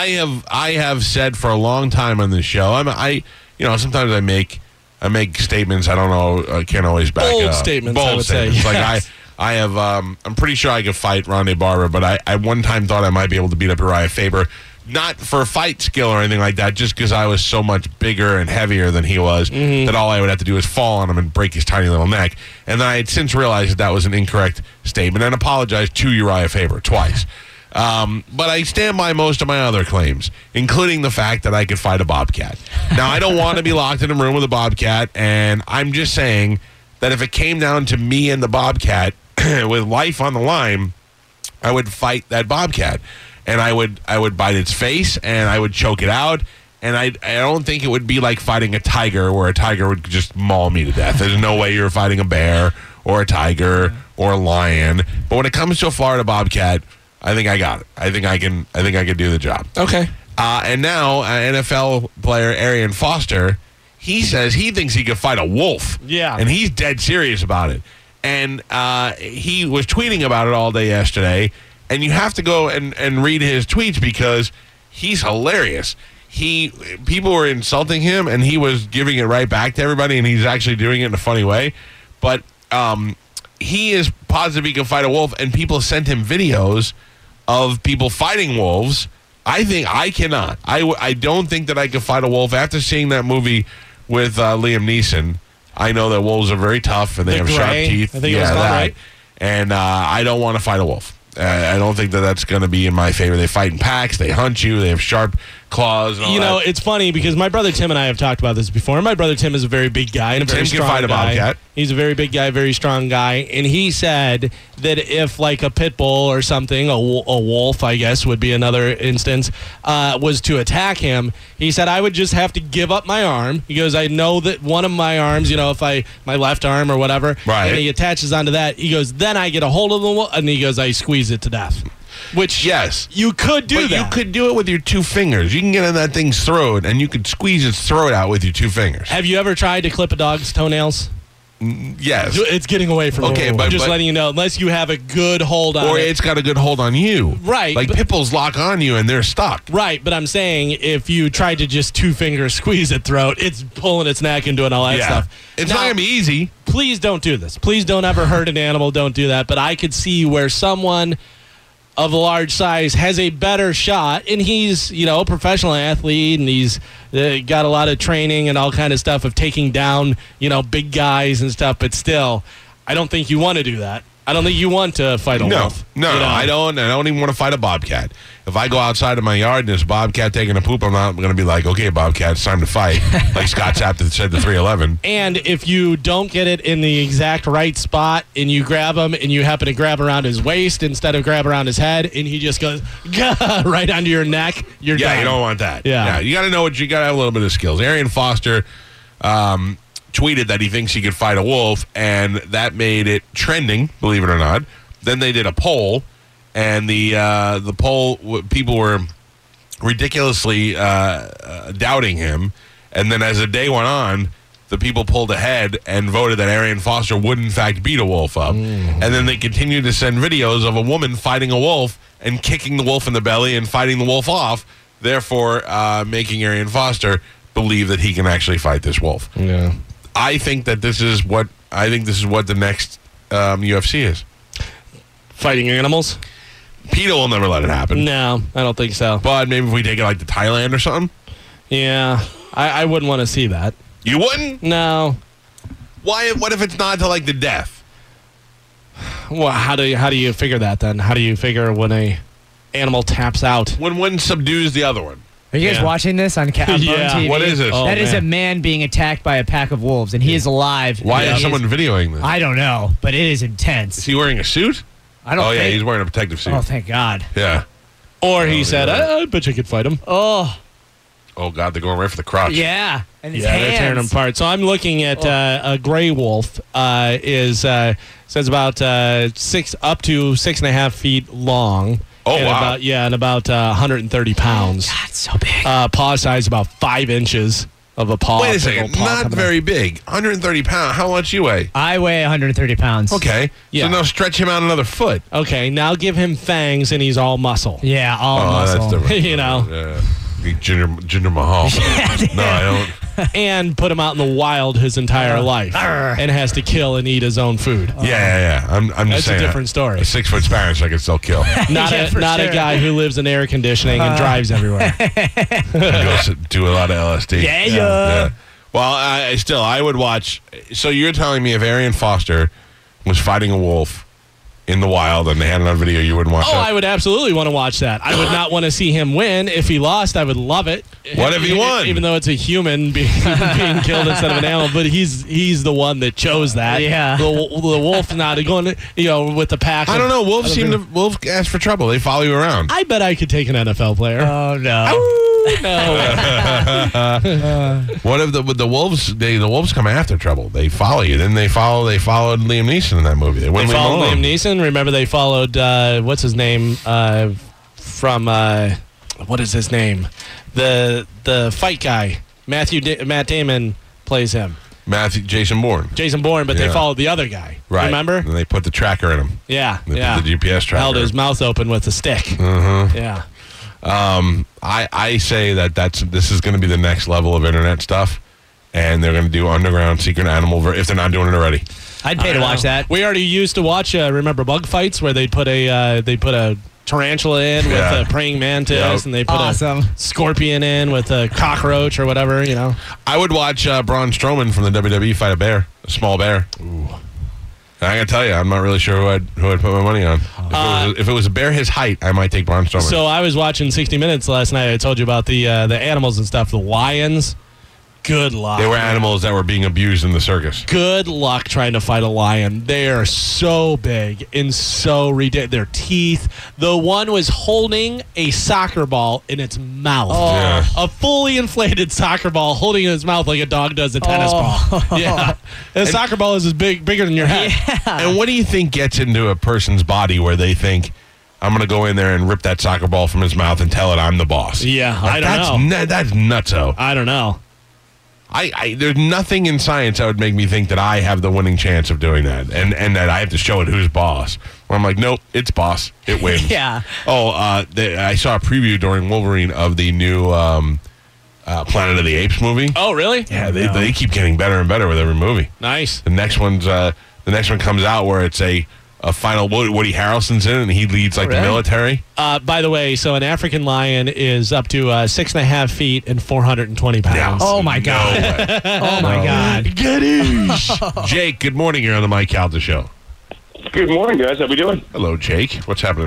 I have said for a long time on this show. Sometimes I make statements. I don't know. I can't always back bold up. Statements. Bold I would statements. say. Like Yes. I have. I'm pretty sure I could fight Ronde Barber, but I one time thought I might be able to beat up Uriah Faber. Not for fight skill or anything like that, just because I was so much bigger and heavier than he was that all I would have to do is fall on him and break his tiny little neck. And then I had since realized that was an incorrect statement and apologized to Uriah Faber twice. But I stand by most of my other claims, including the fact that I could fight a bobcat. Now, I don't want to be locked in a room with a bobcat, and I'm just saying that if it came down to me and the bobcat with life on the line, I would fight that bobcat. And I would bite its face, and I would choke it out. And I don't think it would be like fighting a tiger, where a tiger would just maul me to death. There's no way you're fighting a bear or a tiger or a lion. But when it comes to a Florida bobcat, I think I got it. I think I can do the job. Okay. And now NFL player Arian Foster, he says he thinks he could fight a wolf. Yeah. And he's dead serious about it. And he was tweeting about it all day yesterday. And you have to go and read his tweets because he's hilarious. People were insulting him, and he was giving it right back to everybody, and he's actually doing it in a funny way. But he is positive he can fight a wolf, and people sent him videos of people fighting wolves. I think I cannot. I don't think that I could fight a wolf. After seeing that movie with Liam Neeson, I know that wolves are very tough, and they have sharp teeth. I think it was called, right? And I don't want to fight a wolf. I don't think that that's going to be in my favor. They fight in packs. They hunt you. They have sharp claws. And all that. It's funny because my brother Tim and I have talked about this before. My brother Tim is a very big guy and a very strong guy. Tim can fight a bobcat. He's a very big guy, very strong guy. And he said that if like a pit bull or something, a wolf, I guess would be another instance, was to attack him, he said, I would just have to give up my arm. He goes, I know that one of my arms, if my left arm or whatever, right. And he attaches onto that, he goes, then I get a hold of the wolf, and he goes, I squeeze it to death. Which, yes, you could do but that. You could do it with your two fingers. You can get in that thing's throat, and you could squeeze its throat out with your two fingers. Have you ever tried to clip a dog's toenails? Yes. It's getting away from okay, me. but I'm just letting you know, unless you have a good hold on it. Or it's got a good hold on you. Right. Like pit bulls lock on you, and they're stuck. Right, but I'm saying if you tried to just two fingers squeeze its throat, it's pulling its neck and doing all that stuff. It's not going to be easy. Please don't do this. Please don't ever hurt an animal. Don't do that. But I could see where someone of a large size has a better shot, and he's a professional athlete, and he's got a lot of training and all kind of stuff of taking down big guys and stuff. But still, I don't think you want to do that. I don't think you want to fight a wolf. No, I don't. I don't even want to fight a bobcat. If I go outside of my yard and there's a bobcat taking a poop, I'm not going to be like, okay, bobcat, it's time to fight, like Scott Sapp said to 311. And if you don't get it in the exact right spot and you grab him and you happen to grab around his waist instead of grab around his head and he just goes right under your neck, you're done. You don't want that. Yeah. You got to know what you got to have a little bit of skills. Arian Foster tweeted that he thinks he could fight a wolf, and that made it trending, believe it or not. Then they did a poll, and the poll, people were ridiculously doubting him. And then as the day went on, the people pulled ahead and voted that Arian Foster would, in fact, beat a wolf up. And then they continued to send videos of a woman fighting a wolf and kicking the wolf in the belly and fighting the wolf off, therefore making Arian Foster believe that he can actually fight this wolf. Yeah. I think this is what the next UFC is. Fighting animals? PETA will never let it happen. No, I don't think so. But maybe if we take it like to Thailand or something. Yeah, I wouldn't want to see that. You wouldn't? No. Why? What if it's not to like the death? Well, how do you figure that then? How do you figure when a animal taps out? When one subdues the other one. Are you guys watching this on Bone TV? What is this? That is a man being attacked by a pack of wolves, and he is alive. Why is someone videoing this? I don't know, but it is intense. Is he wearing a suit? I don't think. Yeah, he's wearing a protective suit. Oh, thank God. Yeah. Or he said, I bet you could fight him. Oh, God, they're going right for the crotch. yeah. And his they're tearing him apart. So I'm looking at a gray wolf says about up to 6.5 feet long. Oh, and wow. And about 130 pounds. God, it's so big. Paw size about 5 inches. of a paw. Wait a second. Not very big. 130 pounds. How much you weigh? I weigh 130 pounds. Okay. Yeah. So now stretch him out another foot. Okay, now give him fangs and he's all muscle. Yeah, all muscle. That's different. You know. Yeah. Jinder Mahal. No, I don't. And put him out in the wild his entire life and has to kill and eat his own food. Yeah. I'm just That's saying. a different story. A 6-foot Spanish I can still kill. Not a guy who lives in air conditioning and drives everywhere. Goes to do a lot of LSD. Yeah. Well, I would watch. So you're telling me if Arian Foster was fighting a wolf in the wild and they had it on video, you wouldn't watch that? I would absolutely want to watch that. I would not want to see him win. If he lost, I would love it. What if he won? Even though it's a human being killed instead of an animal, but he's the one that chose that. Yeah. The wolf not going, with the pack. I don't know. Wolves ask for trouble. They follow you around. I bet I could take an NFL player. Oh, no. No. What if the wolves? The wolves come after trouble. They follow you. Then they followed Liam Neeson in that movie. They followed Liam Neeson. Remember, they followed what's his name from what is his name? The fight guy. Matt Damon plays him. Jason Bourne. But they followed the other guy. Right. Remember? And they put the tracker in him. Yeah. They put the GPS tracker. Held his mouth open with a stick. Mm-hmm. Yeah. I say this is going to be the next level of internet stuff, and they're going to do underground secret animal if they're not doing it already. I'd pay to watch that. We already used to watch. Remember bug fights where they put a tarantula in with a praying mantis, and they put a scorpion in with a cockroach or whatever. I would watch Braun Strowman from the WWE fight a small bear. Ooh. I gotta tell you, I'm not really sure who I'd put my money on. If it was a bear his height, I might take Braun Strowman. So I was watching 60 Minutes last night. I told you about the animals and stuff. The lions. Good luck. They were animals that were being abused in the circus. Good luck trying to fight a lion. They are so big and so ridiculous. Their teeth. The one was holding a soccer ball in its mouth. Oh. Yeah. A fully inflated soccer ball holding in its mouth like a dog does a tennis ball. Yeah. And a soccer ball is bigger than your head. Yeah. And what do you think gets into a person's body where they think, I'm going to go in there and rip that soccer ball from his mouth and tell it I'm the boss? Yeah, I don't know. That's nutso. I don't know. There's nothing in science that would make me think that I have the winning chance of doing that, and that I have to show it who's boss. Where I'm like, nope, it's boss. It wins. Yeah. Oh, I saw a preview during Wolverine of the new Planet of the Apes movie. Oh, really? Yeah, they keep getting better and better with every movie. Nice. The next one comes out where it's a final Woody Harrelson's in it, and he leads the military. By the way, so an African lion is up to 6.5 feet and 420 pounds. Oh my God! Oh my God! Gadoosh. Jake, good morning. You're on the Mike Calta Show. Good morning, guys. How we doing? Hello, Jake. What's happening?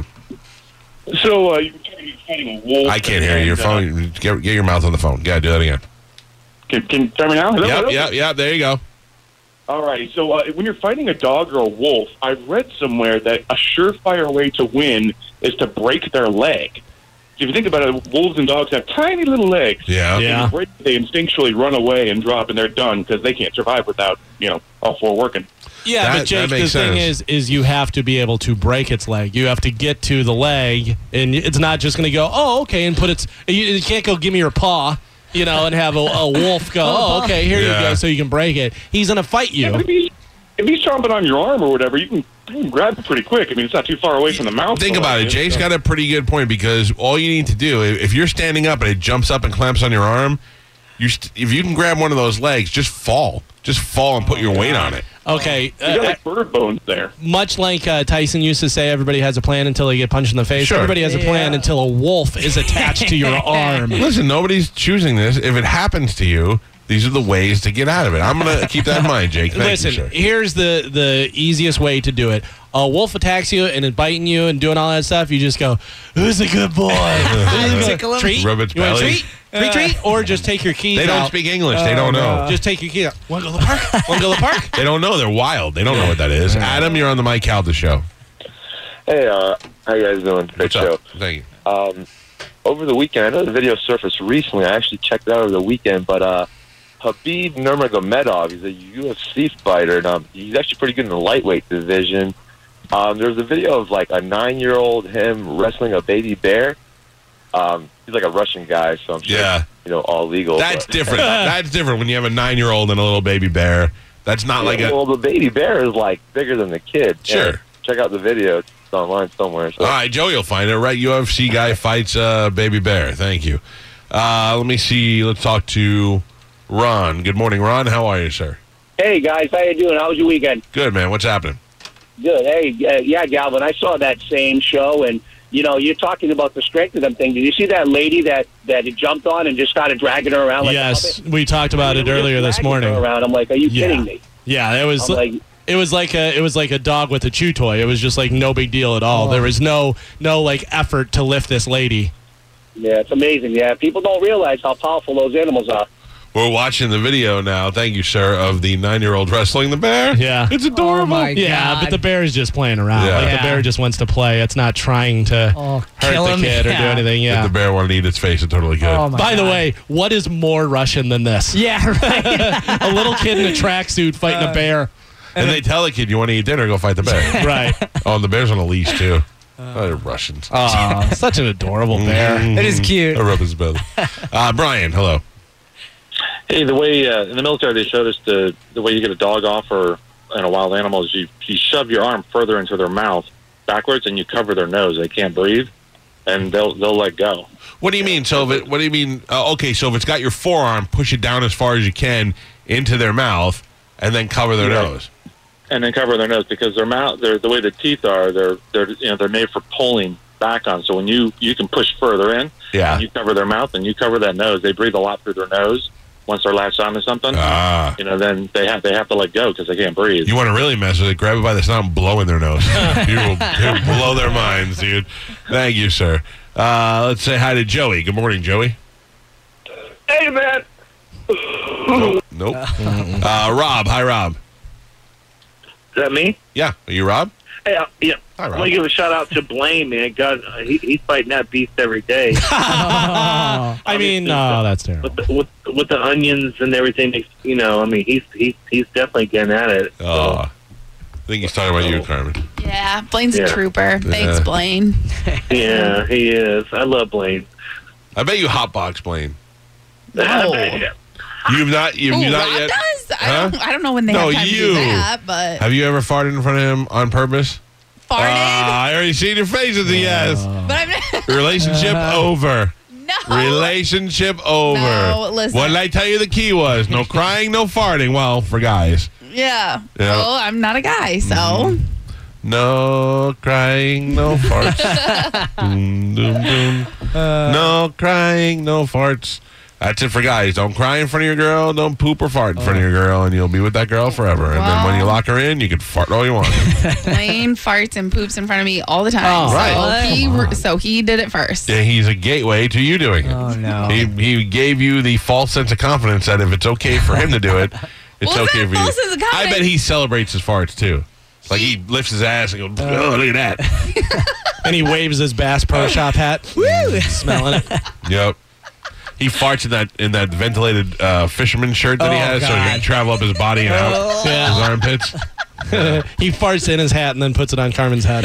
So you're fighting a wolf. I can't hear you. Your phone. Get your mouth on the phone. Yeah, do that again. Can you hear me now? Hello? Yep. There you go. All right. So when you're fighting a dog or a wolf, I read somewhere that a surefire way to win is to break their leg. If you think about it, wolves and dogs have tiny little legs. Yeah. If you break, they instinctually run away and drop, and they're done because they can't survive without all four working. Yeah, but Jake, the thing is you have to be able to break its leg. You have to get to the leg, and it's not just going to go, oh, okay, and put its. You can't go, give me your paw. And have a wolf go, oh, okay, here you go, so you can break it. He's going to fight you. Yeah, if he's chomping on your arm or whatever, you can grab it pretty quick. I mean, it's not too far away from the mouth. Think about it. Jake's got a pretty good point, because all you need to do, if you're standing up and it jumps up and clamps on your arm, if you can grab one of those legs, just fall. Just fall and put your weight on it. Okay. You got like bird bones there. Much like Tyson used to say, everybody has a plan until they get punched in the face. Sure. Everybody has a plan until a wolf is attached to your arm. Listen, nobody's choosing this. If it happens to you, these are the ways to get out of it. I'm going to keep that in mind, Jake. Listen, here's the easiest way to do it. A wolf attacks you and is biting you and doing all that stuff. You just go, who's a good boy? Tickle him. Treat? Rub its You want a belly. treat? Or just take your keys out. They don't speak English. They don't know. Just take your keys out. Want to go to the park? Want to go to the park? They don't know. They're wild. They don't know what that is. Adam, you're on the Mike Calta Show. Hey, how you guys doing? Great show. Up? Thank you. Over the weekend, I know the video surfaced recently. I actually checked it out over the weekend, but Habib Nurmagomedov, he's a UFC fighter, and he's actually pretty good in the lightweight division. There's a video of like a 9-year-old him wrestling a baby bear. He's like a Russian guy, so I'm sure all legal. That's different. That's different when you have a 9-year-old and a little baby bear. That's not like a... Well, the baby bear is like bigger than the kid. Sure. Yeah, check out the video. It's online somewhere. So. All right, Joey will find it. Right, UFC guy fights baby bear. Thank you. Let me see. Let's talk to Ron. Good morning, Ron. How are you, sir? Hey, guys. How you doing? How was your weekend? Good, man. What's happening? Good. Hey, yeah, Galvin, I saw that same show, and, you're talking about the strength of them thing. Did you see that lady that he jumped on and just started dragging her around? Yes, we talked about it earlier this morning. Around. I'm like, are you kidding me? Yeah, it was like a dog with a chew toy. It was just like no big deal at all. There was no like effort to lift this lady. Yeah, it's amazing. Yeah, people don't realize how powerful those animals are. We're watching the video now, thank you, sir, of the 9-year-old wrestling the bear. Yeah. It's adorable. Oh my yeah, God. but the bear is just playing around. Yeah. Like the bear just wants to play. It's not trying to kill hurt the him. kid or do Yeah. anything. If Yeah. the bear wanted to eat its face, it totally could. Oh my By the God. way, what is more Russian than this? Yeah, right. A little kid in a tracksuit fighting a bear. And they tell the kid, you want to eat dinner, go fight the bear. Right. Oh, and the bear's on a leash, too. They're Russians. Oh, such an adorable bear. It is cute. I rub his belly. Brian, hello. Hey, the way in the military they showed us the way you get a dog off or a wild animal is you shove your arm further into their mouth backwards and you cover their nose. They can't breathe, and they'll let go. What do you mean? So, what do you mean? Okay, so if it's got your forearm, push it down as far as you can into their mouth, and then cover their nose. And then cover their nose because their mouth, the way the teeth are, they're made for pulling back on. So when you can push further in, Yeah. you cover their mouth and you cover that nose. They breathe a lot through their nose. Once they're latched onto something, then they have to let go because they can't breathe. You want to really mess with it, grab it by the snout and blow in their nose. You'll blow their minds, dude. Thank you, sir. Let's say hi to Joey. Good morning, Joey. Hey, man. Nope. Rob. Hi, Rob. Is that me? Yeah. Are you Rob? Hey, yeah. Hi, I Rob. want to give a shout out to Blaine, man. God, he's fighting that beast every day. I mean, no, that's terrible. With the onions and everything, he's definitely getting at it. Oh, I think he's talking about you, Carmen. Yeah, Blaine's Yeah. a trooper. Thanks, Blaine. Yeah, he is. I love Blaine. I bet you hotbox Blaine. No. You've not Ooh, not Rob yet. does? Huh? I don't know when they No, have time to you. do that, but Have you ever farted in front of him on purpose? farted. I already seen your face as a yes. But I'm Relationship over. no. Relationship over. No, listen. What did I tell you the key was? No crying, no farting. Well, for guys. Yeah. Yeah. Well, I'm not a guy, so No crying, no farts. Doom, doom, doom. No crying, no farts. That's it for guys. Don't cry in front of your girl. Don't poop or fart in front of your girl, and you'll be with that girl forever. And then when you lock her in, you can fart all you want. Blaine farts and poops in front of me all the time. Oh, right. So he did it first. Yeah, he's a gateway to you doing it. Oh, no. He gave you the false sense of confidence that if it's okay for him to do it, it's Well, is okay that for you. false sense of I confidence? bet he celebrates his farts too. Like he lifts his ass and goes, "Oh, look at that!" And he waves his Bass Pro Shop hat. Woo! Smelling it. Yep. He farts in that ventilated fisherman shirt that he has, so he can God. travel up his body and out his armpits. He farts in his hat and then puts it on Carmen's head.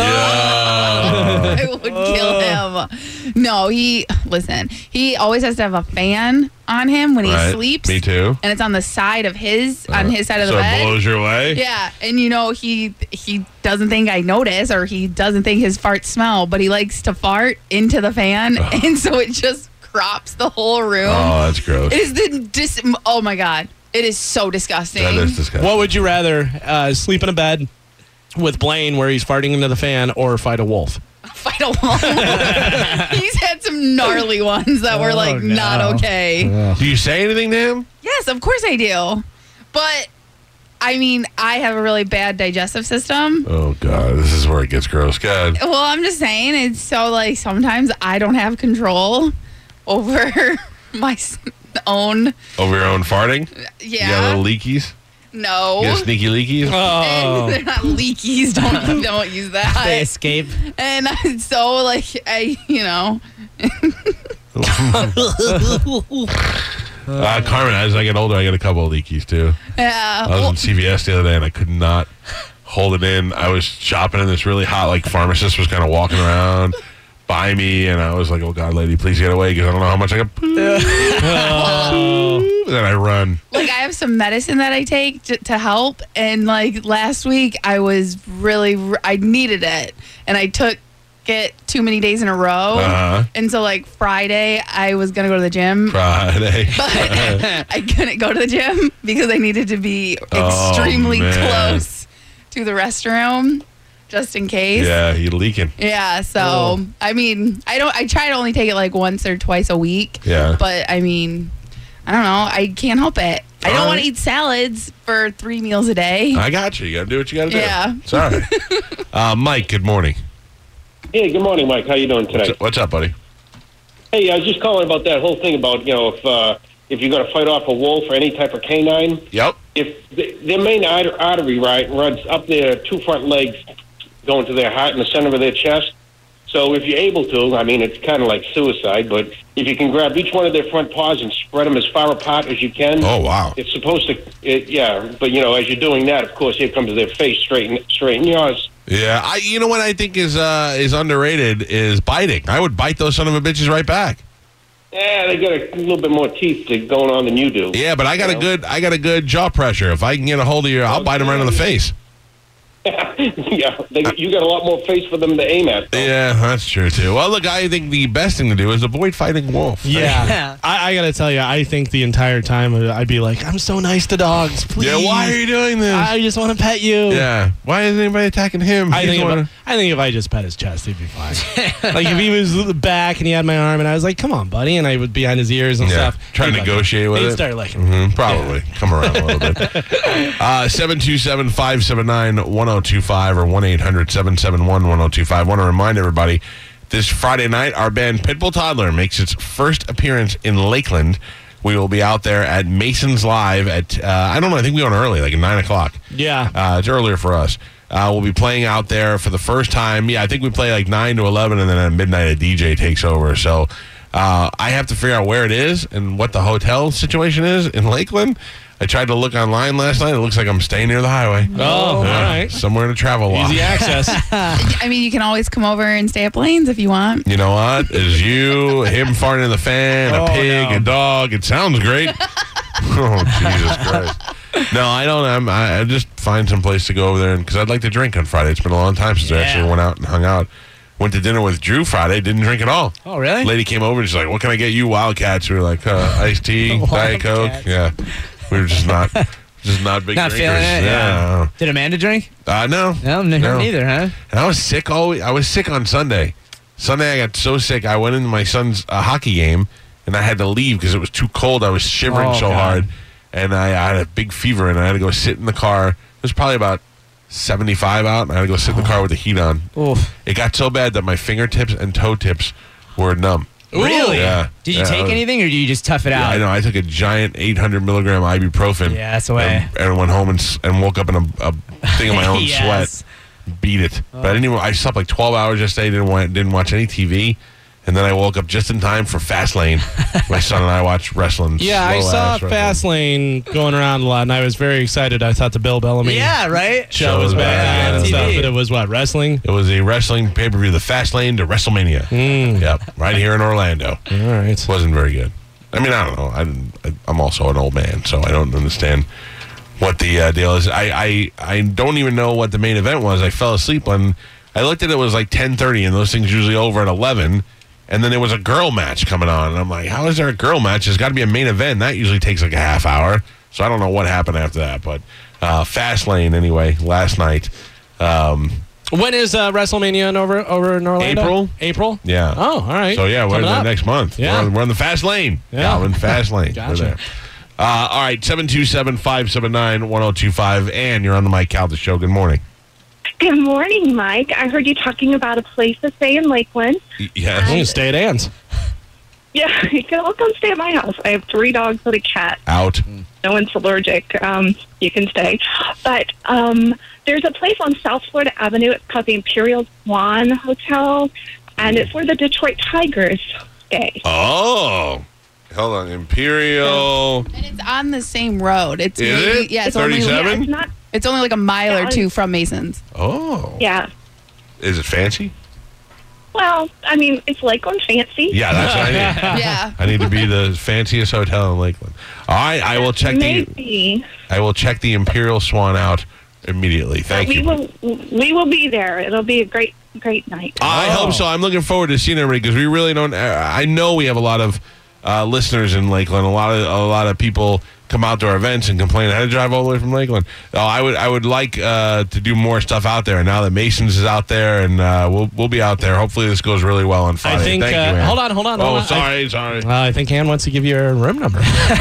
I would kill him. No, he always has to have a fan on him when he Right. sleeps. Me too. And it's on the side of on his side of the So bed. it blows your way. Yeah, and he doesn't think I notice, or he doesn't think his farts smell, but he likes to fart into the fan, and so it just crops the whole room. Oh, that's gross. It is oh my God, it is so disgusting. That is disgusting. What would you rather, sleep in a bed with Blaine where he's farting into the fan, or fight a wolf? Fight a wolf. He's had some gnarly ones that were like no. not okay. Do you say anything to him? Yes, of course I do, but I mean, I have a really bad digestive system. Oh God, this is where it gets gross. God. Well, I'm just saying, it's so like sometimes I don't have control over my own. Over your own farting? You got Yeah. little leakies? No. You got sneaky leakies? Oh. They're not leakies. Don't use that. They escape. And so like Carmen, as I get older, I get a couple of leakies too. yeah. I was in CVS the other day and I could not hold it in. I was shopping and this really hot like pharmacist was kind of walking around by me, and I was like, "Oh God, lady, please get away," because I don't know how much I can poo. Then I run. Like, I have some medicine that I take to help, and like last week I was I needed it, and I took it too many days in a row, and so like Friday I was gonna go to the gym, but I couldn't go to the gym because I needed to be extremely close to the restroom just in case. Yeah, you're leaking. Yeah, so I mean, I try to only take it like once or twice a week. Yeah, but I mean, I don't know, I can't help it. I don't want to eat salads for 3 meals a day. I got you. You got to do what you got to do. Yeah. Sorry. Mike, good morning. Hey, good morning, Mike. How you doing today? What's up, buddy? Hey, I was just calling about that whole thing about, if you're going to fight off a wolf or any type of canine. Yep. If their main artery, runs up their 2 front legs going to their heart in the center of their chest. So if you're able to, I mean, it's kind of like suicide, but if you can grab each one of their front paws and spread them as far apart as you can. Oh, wow. It's supposed to, but, as you're doing that, of course, here comes their face straight in yours. Yeah, you know what I think is underrated is biting. I would bite those son of a bitches right back. Yeah, they got a little bit more teeth going on than you do. Yeah, but I got a good jaw pressure. If I can get a hold of you, I'll bite them right in the face. Yeah, you got a lot more face for them to aim at. Though. Yeah, that's true too. Well, look, I think the best thing to do is avoid fighting wolf. Yeah, I gotta tell you, I think the entire time I'd be like, I'm so nice to dogs. Please. Yeah, why are you doing this? I just want to pet you. Yeah, why isn't anybody attacking him? I think if I just pet his chest, he'd be fine. Like if he was back and he had my arm, and I was like, "Come on, buddy," and I would be on his ears and stuff. Try to negotiate with it. He'd start licking. Probably come around a little bit. 727-579-1025 or 1-800-771-1025. I want to remind everybody, this Friday night, our band Pitbull Toddler makes its first appearance in Lakeland. We will be out there at Mason's Live at, I don't know, I think we go on early, like at 9 o'clock. Yeah. It's earlier for us. We'll be playing out there for the first time. Yeah, I think we play like 9 to 11, and then at midnight a DJ takes over. So I have to figure out where it is and what the hotel situation is in Lakeland. I tried to look online last night. It looks like I'm staying near the highway. Oh, all right. Somewhere to travel. Easy access. I mean, you can always come over and stay at Blaine's if you want. You know what? It's you, him farting in the fan, a pig, a dog. It sounds great. Oh, Jesus Christ. No, I don't. I just find some place to go over there because I'd like to drink on Friday. It's been a long time since I actually went out and hung out. Went to dinner with Drew Friday. Didn't drink at all. Oh, really? Lady came over and she's like, "What can I get you, Wildcats?" We were like, "Iced tea, Diet Coke." Yeah, we were just not big not drinkers. Feeling it. Yeah. Did Amanda drink? No. No, neither, huh? And I was sick I was sick on Sunday. Sunday I got so sick. I went into my son's hockey game and I had to leave because it was too cold. I was shivering so hard, and I had a big fever, and I had to go sit in the car. It was probably about 75 out, and I had to go sit in the car with the heat on. Oof. It got so bad that my fingertips and toe tips were numb. Really? Yeah. Did you take anything, or did you just tough it out? I know. I took a giant 800 milligram ibuprofen. Yeah, that's the way. And went home and woke up in a thing of my own sweat. Beat it. But I didn't even. I slept like 12 hours yesterday. Didn't watch any TV. And then I woke up just in time for Fastlane. My son and I watched wrestling. Yeah, I saw Fastlane going around a lot, and I was very excited. I thought the Bill Bellamy show was back and stuff, but it was what, wrestling? It was a wrestling pay-per-view, the Fastlane to WrestleMania. Yep, right here in Orlando. All right. Wasn't very good. I mean, I don't know. I'm also an old man, so I don't understand what the deal is. I don't even know what the main event was. I fell asleep when I looked at it. It was like 10:30, and those things usually over at 11. And then there was a girl match coming on. And I'm like, how is there a girl match? There's got to be a main event. That usually takes like a half hour. So I don't know what happened after that. But Fastlane, anyway, last night. When is WrestleMania over in Orlando? April? Yeah. Oh, all right. So, yeah, we're there next month. Yeah. We're on the fast lane. Yeah. We're in the fast lane. Gotcha. We're there. All right, 727-579-1025. Ann, you're on the Mike Calda Show. Good morning. Good morning, Mike. I heard you talking about a place to stay in Lakeland. Yes. You can stay at Ann's. Yeah, you can all come stay at my house. I have 3 dogs and a cat. Out. No one's allergic. You can stay. But there's a place on South Florida Avenue. It's called the Imperial Swan Hotel, and it's where the Detroit Tigers stay. Oh. Hold on. Imperial. And it's on the same road. It's Is maybe, it? Yeah, it's 37? It's only like a mile or two from Mason's. Oh. Yeah. Is it fancy? Well, I mean, it's Lakeland fancy. Yeah, that's what I need. Yeah. I need to be the fanciest hotel in Lakeland. All right, I will check Maybe. I will check the Imperial Swan out immediately. Thank you. We will be there. It'll be a great night. I hope so. I'm looking forward to seeing everybody because we really don't. I know we have a lot of listeners in Lakeland. A lot of people come out to our events and complain I had to drive all the way from Lakeland. I would like to do more stuff out there. And now that Masons is out there, and we'll be out there. Hopefully this goes really well on Friday. I think. Thank you, Ann. Hold on. Oh, sorry. I think Ann wants to give you her room number.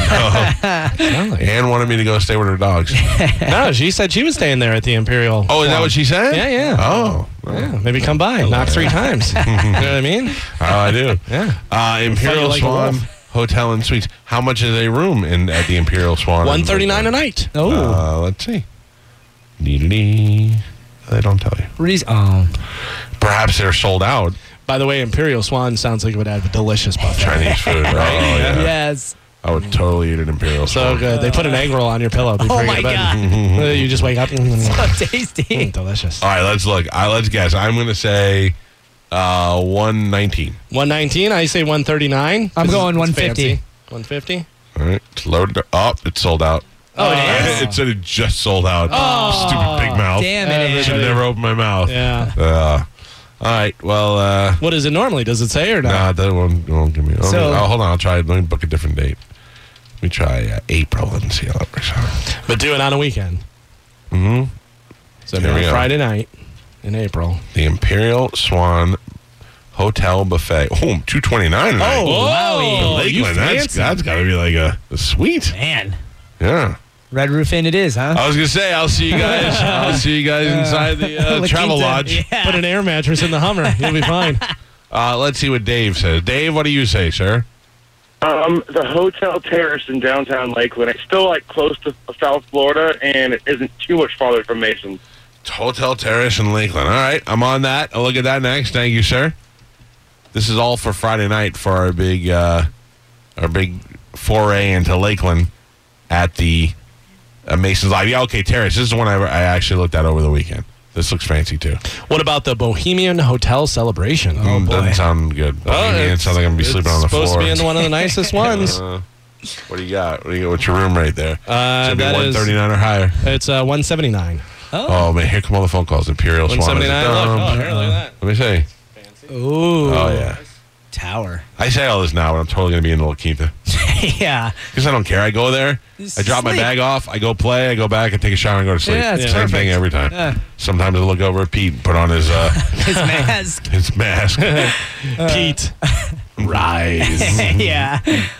Ann wanted me to go stay with her dogs. No, she said she was staying there at the Imperial. Oh, is that what she said? Yeah. Oh. Yeah, maybe come by, knock 3 times. You know what I mean? Oh, I do. Yeah. Imperial like Swan Hotel and Suites. How much is a room at the Imperial Swan? $139 a night. Oh. Let's see. They don't tell you. Perhaps they're sold out. By the way, Imperial Swan sounds like it would have a delicious buffet. Chinese food, right? Oh, yeah. Yes. I would totally eat an Imperial Swan. So good. They put an egg roll on your pillow before you go to bed. God. You just wake up. So tasty. Delicious. All right, let's look. Let's guess. I'm going to say 119. 119. I say 139. I'm going 150. 150. All right, it's loaded up. It's sold out. Oh, it is? It said it just sold out. Oh, stupid big mouth. Damn it. I should have never opened my mouth. Yeah. All right, well. What is it normally? Does it say or not? Nah, that won't give me. So- hold on, I'll try. Let me book a different date. Let me try April and see how that works out. But do it on a weekend. Mm-hmm. So Here we maybe go. Friday night in April. The Imperial Swan Hotel Buffet. Oh, $229 tonight. Oh, For you Lakeland, fancy. that's got to be like a sweet. Man. Yeah. Red Roof Inn it is, huh? I was gonna say I'll see you guys. I'll see you guys inside the La travel Quinta, lodge. yeah. Put an air mattress in the Hummer. You'll be fine. Let's see what Dave says. Dave, what do you say, sir? The Hotel Terrace in downtown Lakeland. It's still like close to South Florida, and it isn't too much farther from Mason. Hotel Terrace in Lakeland. All right, I'm on that. I'll look at that next. Thank you, sir. This is all for Friday night for our big foray into Lakeland at the Mason's Live. Yeah, okay, Terrace. This is the one I actually looked at over the weekend. This looks fancy, too. What about the Bohemian Hotel Celebration? Doesn't sound good. Bohemian sounds like I'm going to be sleeping on the floor. It's supposed to be one of the nicest ones. What do you got? What's your room right there? Should be that 139 or higher. It's 179. Oh, man, here come all the phone calls. Imperial Swan. 179. Look, here, look at Let me see. Ooh. Oh, yeah. Tower. I say all this now, but I'm totally going to be in La Quinta. Yeah. Because I don't care. I go there, I drop my Sleep. bag off, I go play, I go back, I take a shower, and go to sleep. Yeah, it's Same perfect. thing every time. Yeah. Sometimes I look over at Pete and put on his His mask. his mask. Pete. Rise. Yeah.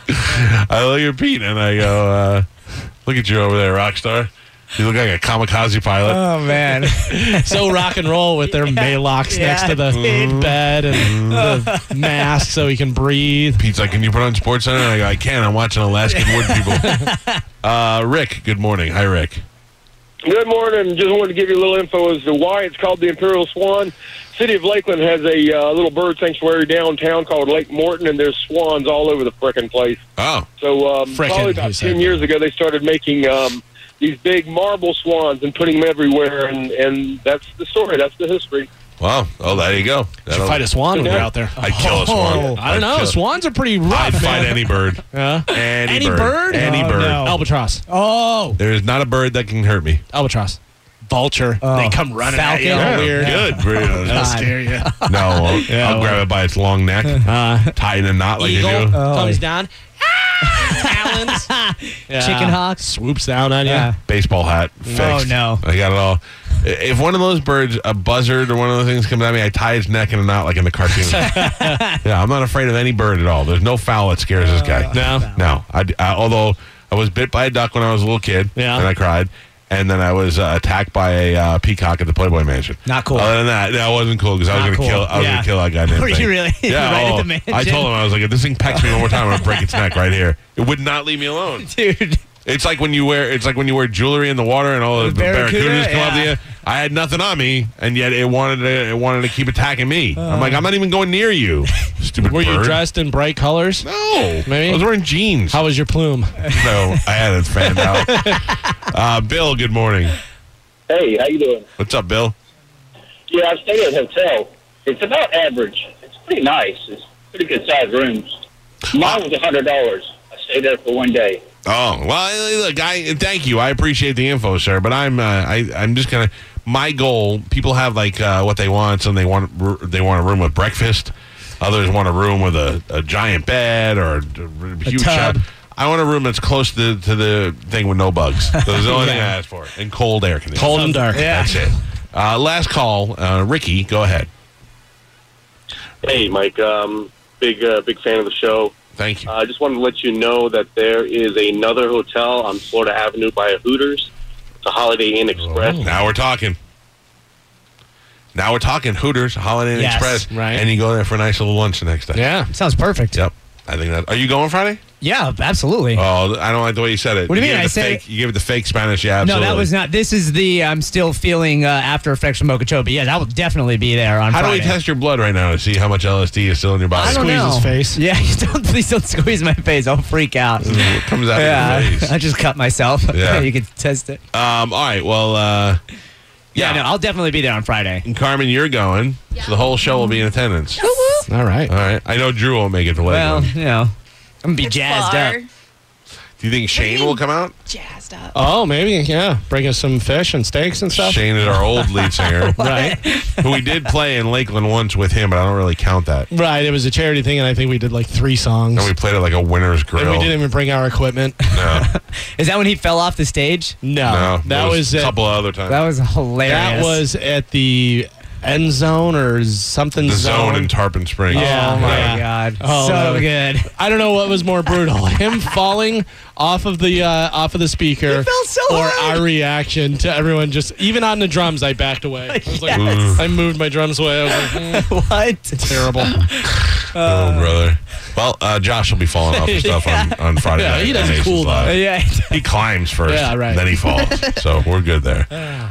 I look at Pete and I go, look at you over there, rock star. You look like a kamikaze pilot. Oh, man. So rock and roll with their Maylocks next to the bed and the mask so he can breathe. Pete's like, can you put on Sports Center? And I go, I can. I'm watching Alaskan Wood People. Rick, good morning. Hi, Rick. Good morning. Just wanted to give you a little info as to why it's called the Imperial Swan. City of Lakeland has a little bird sanctuary downtown called Lake Morton, and there's swans all over the frickin' place. Oh. So probably about 10 years ago, they started making these big marble swans and putting them everywhere, and that's the story. That's the history. Wow. Oh, there you go. You should fight a swan when you're out there. I'd kill a swan. I don't know. Swans are pretty rough. I'd fight any bird. Yeah. Any bird? Any bird. No. Albatross. Oh. There is not a bird that can hurt me. Albatross. Vulture. They come running Falcon. at you. Weird. Good. That'll scare you. No, I'll grab it by its long neck, tie it in a knot like Eagle you do. comes down. Talons. Yeah. Chicken hawk. Swoops down on you. Yeah. Baseball hat. Fixed. Oh, no. I got it all. If one of those birds, a buzzard or one of those things comes at me, I tie its neck in a knot like in the cartoon. Yeah, I'm not afraid of any bird at all. There's no fowl that scares this guy. No. Although I was bit by a duck when I was a little kid, and I cried. And then I was attacked by a peacock at the Playboy Mansion. Not cool. Other than that, that wasn't cool because I was going to kill. I was going to kill that guy. Were you really? Yeah. Right at the mansion? I told him I was like, if this thing pecks me one more time, I'm going to break its neck right here. It would not leave me alone, Dude. It's like when you wear jewelry in the water and all the barracudas come up to you. I had nothing on me, and yet it wanted to keep attacking me. I'm like, I'm not even going near you, stupid Were bird. you dressed in bright colors? No, Maybe? I was wearing jeans. How was your plume? No, I had it fanned out. Bill, good morning. Hey, how you doing? What's up, Bill? Yeah, I'm staying at a hotel. It's about average. pretty nice. It's pretty good sized rooms. Mine was $100. I stayed there for one day. Oh, well, look, thank you. I appreciate the info, sir. But I'm just gonna. My goal. People have like what they want. Some they want a room with breakfast. Others want a room with a giant bed or a huge tub. shop. I want a room that's close to the thing with no bugs. That's the only thing I ask for. And cold air conditioning. Cold and dark. Yeah. That's it. Last call, Ricky. Go ahead. Hey, Mike. Big fan of the show. Thank you. I just wanted to let you know that there is another hotel on Florida Avenue by a Hooters, the Holiday Inn Express. Now we're talking. Hooters, Holiday Inn Yes, Express. right. And you go there for a nice little lunch the next day. Yeah. Sounds perfect. Yep. I think that. Are you going Friday? Yeah, absolutely. Oh, I don't like the way you said it. What do you mean? Gave I the said fake, you gave it the fake Spanish. Yeah, absolutely. No, that was not. This is the I'm still feeling after effects from Okeechobee. Yeah, that will definitely be there on How Friday. do we test your blood right now to see how much LSD is still in your body? I don't Squeeze know. his face. Yeah, please don't squeeze my face. I'll freak out. It comes out of your face. I just cut myself. Yeah. You can test it. All right. Well, Yeah, no, I'll definitely be there on Friday. And Carmen, you're going, so the whole show will be in attendance. All right. All right. I know Drew won't make it to Well, Lakeland. you know, I'm gonna be It's jazzed far. up. Do you think Shane will come out? Jazzed up. Oh, maybe, yeah. Bring us some fish and steaks and stuff. Shane is our old lead singer, Right. who we did play in Lakeland once with him, but I don't really count that. Right. It was a charity thing, and I think we did like 3 songs. And we played it like a winner's grill. And we didn't even bring our equipment. No, Is that when he fell off the stage? No. That it was a at, couple of other times. That was hilarious. that was at the end zone or something the zone in Tarpon Springs. Yeah. Oh my Yeah. God! Oh, that so was- good. I don't know what was more brutal: him falling off of the speaker, He fell so or hard. our reaction to everyone. Just even on the drums, I backed away. I was like, Yes. I moved my drums away. I was like, What? terrible. Oh, brother. Well, Josh will be falling off and stuff on Friday Yeah, night. he does on it Nations cool, though. Live. Yeah. He climbs first, Yeah, right. then he falls. So we're good there.